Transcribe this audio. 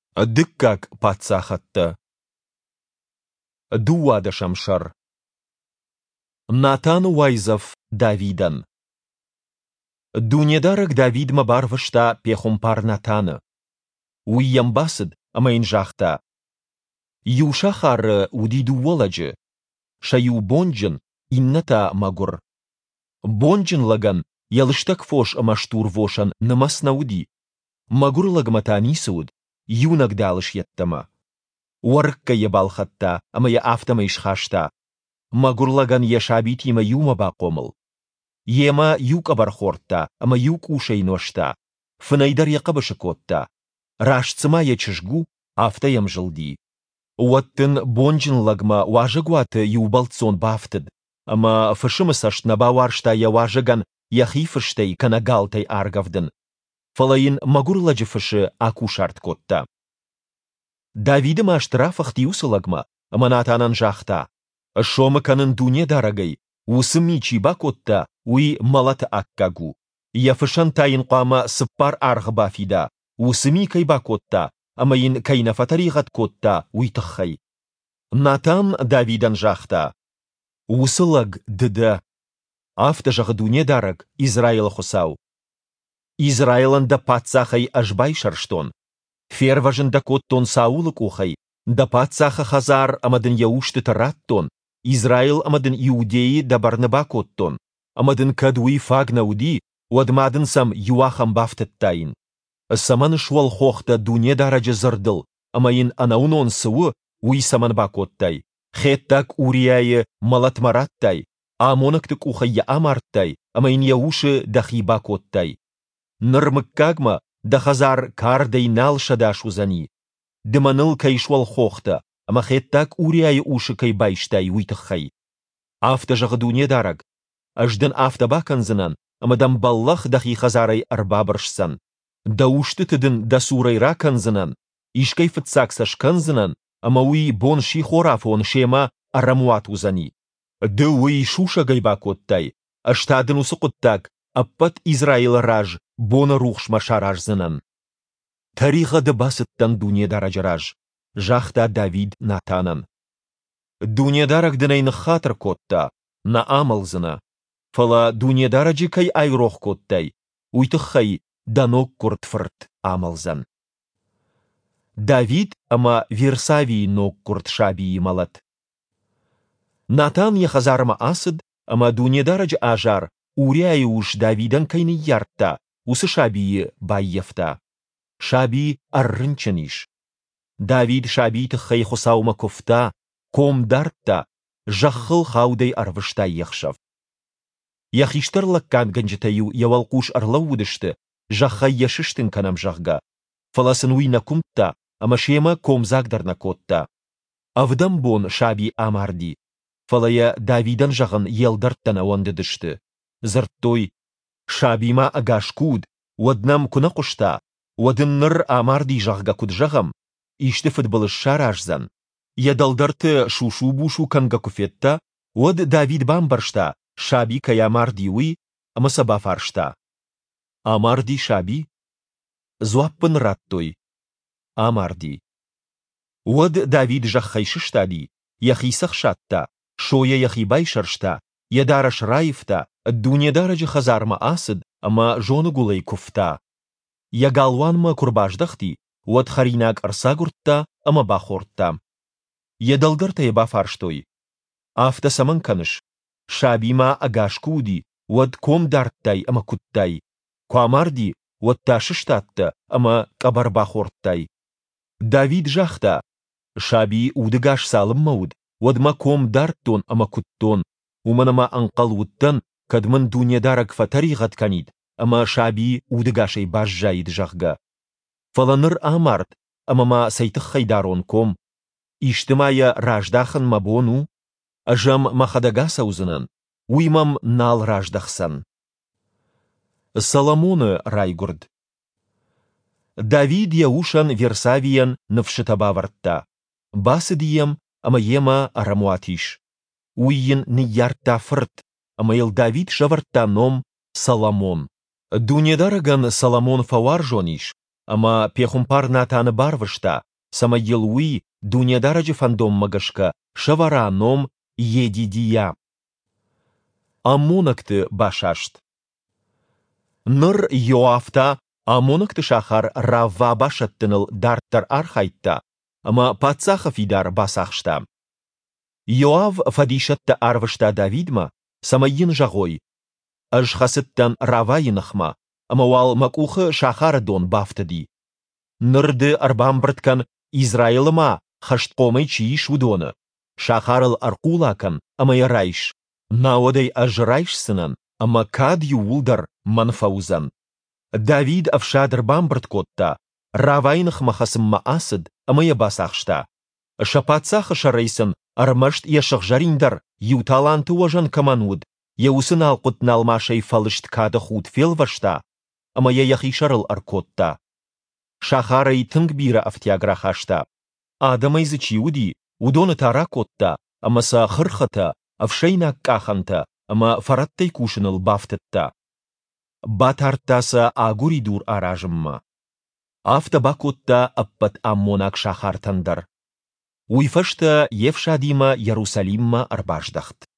Дыккак патсахатты. Дуады шамшар. Натан Уайзов Давидан. Дунедарак Давид мабарвышта пехумпар Натаны. Уйям басыд амайн жахта. Юшахар удиду воладжы. Шаю бонджын инната магур. Бонджын лаган ялыштак фош амаштур вошан намасна уди. Магур лагматани суд. Юнак далыш еттама. Уаркка ебалхатта, амая автама ишхашта. Магурлаган ешабитима юма бақомыл. Ема юк абархорта, ама юк ушейношта. Фынайдар яқабышыкотта. Рашцыма ячышгу, автаям жылди. Уаттын бонжын лагма важыгуаты юбалцон бафтыд. Ама фышымысашт набаваршта яважыган яхифыштай канагалтай аргавдын. Фалайын магурладжы фышы акушарт котта. Давидым аштрафах тиусылагма, аманатанан жахта. Шомы канын дуне дарагай, усыми чиба котта, уи малата аккагу. Яфышан тайын қама сыппар арғыба фида, усыми кайба котта, амайын кайнафатаригат котта, уи тықхай. Натан Давидан жахта. Усылаг дыды. Афта жағы дуне дараг, Израил хусау. Израилан да патсахай ажбай шарштон. Ферважын да коттон Саулык ухай, да патсаха хазар амадын яушты тараттон, Израил амадын иудеи да барныба коттон, амадын кадуи фагнауди, уадмадын сам юахам бафтыттайын. Саман шуал хохта дуне даражы зырдыл, амайын анаунон сыуы уи саманба коттай, хеттак урияйы малатмараттай, амонактык ухайя амарттай, амайын яушы дахиба коттай. Нырмыккагма да хазар кардай налшада шузани. Дыманыл кайшуал хохта, ама хеттак урияй уши кайбайштай уйтықхай. Афта жағы дуне дараг. Аждын афта баканзынан, ама дамбаллах дахи хазарай арбабыршсан. Да ушты тыдын да сурайра канзынан, ишкай фытсак сашканзынан, ама уи бон ши хорафон шема арамуат узани. Да уи шуша гайба коттай, аштадын усықыттак, аппат Израил раж, бона рухш машаражзынан. Тариха да басыттан дуне даражараж, жахта Давид Натанан. Дуне дараг дынайны хатыр котта, на амалзына. Фала дуне даражи кай айрох коттай, уйтықхай данок куртфырт амалзан. Давид ама Версавий нок курт шаби малат. Натан яхазарма асыд, ама дуне дараж ажар, уряй уж Давидан кайны ярта, усы шаби байефта. Шаби аррынчаниш. Давид шаби тыхай хусаума кофта, ком дартта, жахыл хаудай арвышта яхшав. Яхиштырлак кан ганжетаю явалкуш арлаудышты, жахай яшыштын канам жахга. Фаласын уйна кумтта, ама шема комзагдарна котта. Авдамбон шаби амарди. Фалая Давидан жағын елдарттана ондыдышты. Зырттой, шабима агашкуд, уаднам куна кушта, уадынныр амарди жағга куджағам, ишті футболыш шаражзан. Ядалдарты шушу-бушу канга куфетта, уад Давид бамбаршта, шаби каямарди уи, амасаба фаршта. Амарди шаби? Зуаппын раттой. Амарди. Уад Давид жақхайшыштади, яхисах шатта, шоя яхибай шаршта, ядараш раифта, дуне даражы хазарма асыд, ама жоны гулай куфта. Ягалванма курбаждахти, уад харинак арсагуртта, ама бахортта. Ядалдарта еба фарштой. Афта саман каныш. Шабима агашкуди, уад ком дарттай, ама куттай. Куамарди, уад ташыштатта, ама кабарбахорттай. Давид жахта. Шаби удыгаш салым мауд, уад ма ком дарттон, ама куттон. Уманама анқалуттан, кадмын дуне дараг фатаригат канид, ама шаби удыгашай бажжайд жахга. Фаланыр амарт, ама ма сайтық хайдарон ком. Иштымая раждахын мабону, ажам махадагаса узынан, уймам нал раждахсан. Соломоны райгурд. Давид яушан Версавиян навшытабавартта. Басы дием, ама ема арамуатиш. Уйин не ярта фырт, амайл Давид шаварта ном Соломон. Дуне дараган Соломон фавар жониш, Ama pêxumpar Natanı barvışta, sama yılwi dunyadaracı fandom magışka şavara nom Yedidiya. Аммоныктı başaşt. Nır Yoav'ta Ammoныктı şahar Ravva başattınıl darttar arxaytta, ama patsaxı fidar basaqşta. Yoav fadişatta arvışta Davidma, sama yin жагой. Ажхасыттан Равайынахма, ama wal makuxı şahar don baftıdi. Nırdı arbambrıtkan İsrail'ıma haştqomay çiyiş udonu. Şaharıl arqulakan ama yarayş. Naoday ajrayşsınan ama kad yuuldar manfauzan. David afşadır bambrıtkotta. Равайнахма хасымма асыд ama yabasaqşta. Şapatsaqı şaraysın armaşt yaşaqjarindar yutаланты uajan kamanud. Yeusın alqut nalmaşay falışt kadı xud felvaşta. Ama yaxişarıl arkotta. Шахарай тынгбира афтиаграхашта. Адамай зычиуди, удона таракотта, ама са хырхата, афшейна каханта, ама фараттай кушыныл бафтытта. Батарттаса агури дур аражымма. Афта бакотта аппат аммонак шахартандар. Уйфашта евшадима Ярусалимма арбаждахт.